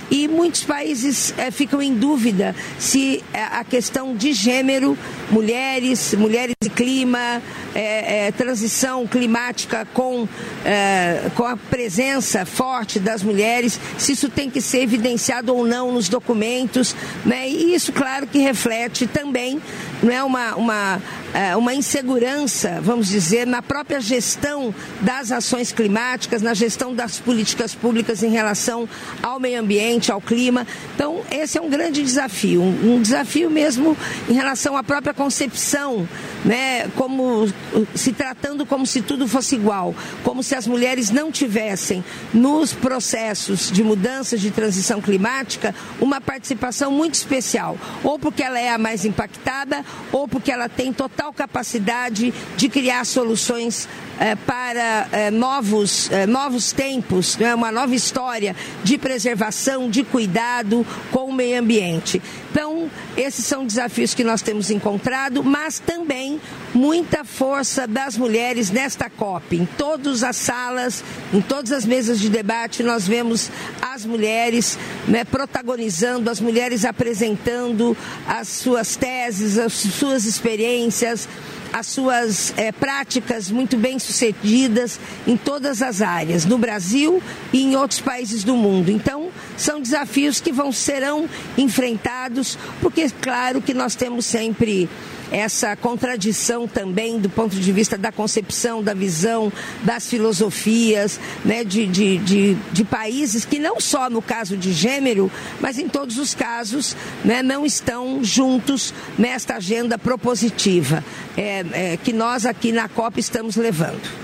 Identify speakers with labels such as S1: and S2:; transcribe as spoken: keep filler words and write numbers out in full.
S1: e muitos países é, ficam em dúvida se a questão de gênero, mulheres, mulheres e clima, é, é, transição climática com, é, com a presença forte das mulheres, se isso tem que ser evidenciado ou não nos documentos, né? E isso, claro, que reflete também, não é, uma, uma, uma insegurança, vamos dizer, na própria gestão das ações climáticas, na gestão das políticas públicas em relação ao meio ambiente, ao clima. Então, esse é um grande desafio, um, um desafio mesmo em relação à própria concepção, né? Como, se tratando como se tudo fosse igual, como se as mulheres não tivessem nos processos de mudança, de transição climática, uma participação muito especial, ou porque ela é a mais impactada, ou porque ela tem total capacidade de criar soluções eh, para eh, novos, eh, novos tempos, né? Uma nova história de preservação, de cuidado com o meio ambiente. Então, esses são desafios que nós temos encontrado, mas também muita força das mulheres nesta COP. Em todas as salas, em todas as mesas de debate, nós vemos as mulheres, né, protagonizando, as mulheres apresentando as suas teses, as suas experiências, as suas é, práticas muito bem sucedidas em todas as áreas, no Brasil e em outros países do mundo. Então, são desafios que vão, serão enfrentados, porque, claro, que nós temos sempre essa contradição também do ponto de vista da concepção, da visão, das filosofias, né, de, de, de, de países que não só no caso de gênero, mas em todos os casos, né, não estão juntos nesta agenda propositiva é, é, que nós aqui na COP estamos levando.